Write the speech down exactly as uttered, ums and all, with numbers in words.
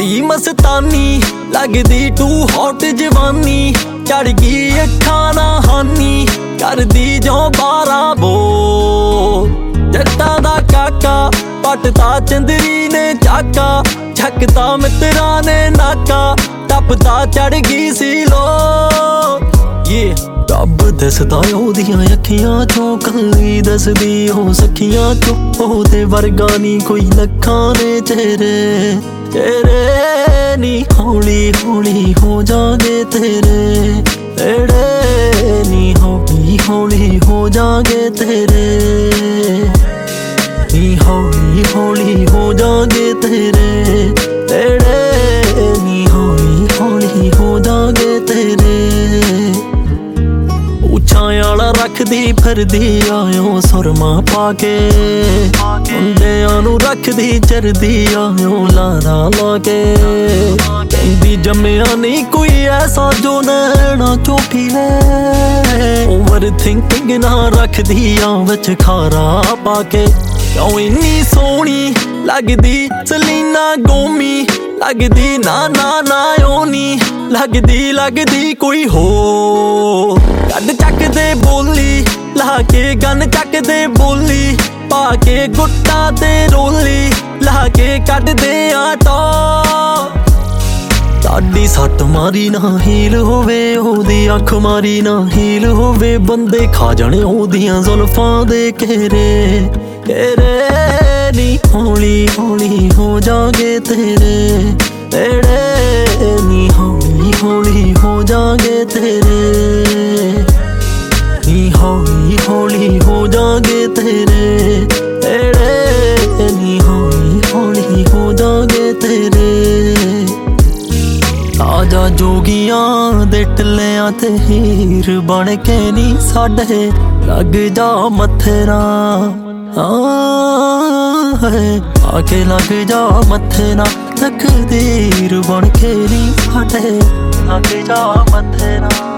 बड़ी मस्तानी लगदी to hot जवानी चढ़ गई अखां ना हानी कर दी जो बारा बो जट्टां दा काका पटता चंदरी ने चाका छकता मित्रा ने नाका टपदा चढ़ गई सी लो ये रब दसदा ओदियां अखियां चों कल्ली दसदी हो सखियां चों ओदे वर्गा नी कोई लखां ने चेहरे तेरे नी हौली हौली हो जागे तेरे तेरे नी हौली हौली हो जागे तेरे नी हौली हौली हो जागे तेरे तेरे नी हौली हौली हो जागे तेरे उछायाला रखदी फिरदी आयो सुरमा पाके मुंडियां नू रखदी चरदी आयो लारा लाके कहंदी जम्मिया नहीं कोई ऐसा जो नैना चोटी ले ओवर थिंकिंग ना रखदी आ विच खारा पाके क्यों इन्नी सोहनी लगदी सलीना गोमी लगदी ना ना ना ओनी लगदी लगदी कोई हो गन चक दे बोली ला के गन चक दे बोली पा के गुट्टा ते रोली ला के कट दे आटा साडी सट मारी ना हील होवे ओदी अख मारी ना हील होवे बंदे खा जाने ओदियां जुल्फां दे घेरे घेरे नी हौली हौली हो जागे तेरे तेरे नी हौली हौली हो जागे तेरे नी हौली हौली हो जागे तेरे तेरे नी हौली हौली हो जागे तेरे आजा जोगियां दे टल्लियां ते हीर बन के नी साडे लग जा मत्थे ना आके लग जा मत्थे ना तकदीर बन के नी साडे लग जा मत्थे ना।